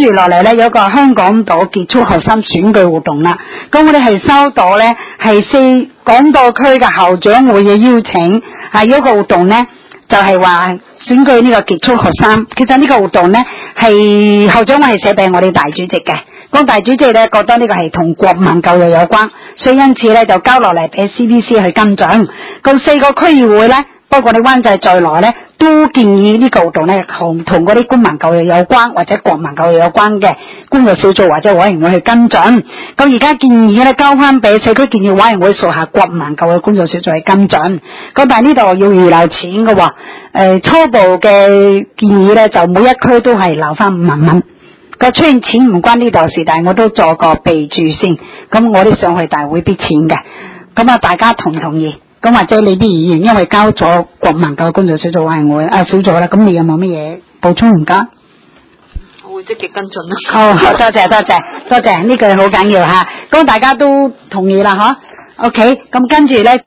住落嚟咧，有個香港島傑出學生選舉活動啦。咁我哋係收到咧係4港島區嘅校長會嘅邀請，有一個活動咧就係話選舉呢個傑出學生。其實呢個活動咧係校長會係寫俾我哋大主席嘅。咁大主席咧覺得呢個係同國民教育有關，所以因此咧就交落嚟俾 CBC 去跟進。咁4個區議會咧，包括你灣仔在內咧，都建議呢個活動咧同嗰啲公民教育有關或者國民教育有關嘅工作小組或者委員會去跟進。咁而家建議咧交翻俾社區建設委員會屬下國民教育工作小組去跟進。咁但係呢度要預留錢嘅喎。初步嘅建議咧就每一區都係留翻5萬蚊。個出現錢唔關呢度事，但係我都做個備注先。咁我哋上去大會啲錢嘅。咁啊，大家同唔同意？咁或者你啲議員因為交咗國民教育工作小組委員會小組啦，咁你有冇乜嘢補充唔該？ 我會積極跟進啦。 好，多謝，呢句好緊要吓。咁大家都同意啦，嗬 ？OK，咁跟住咧。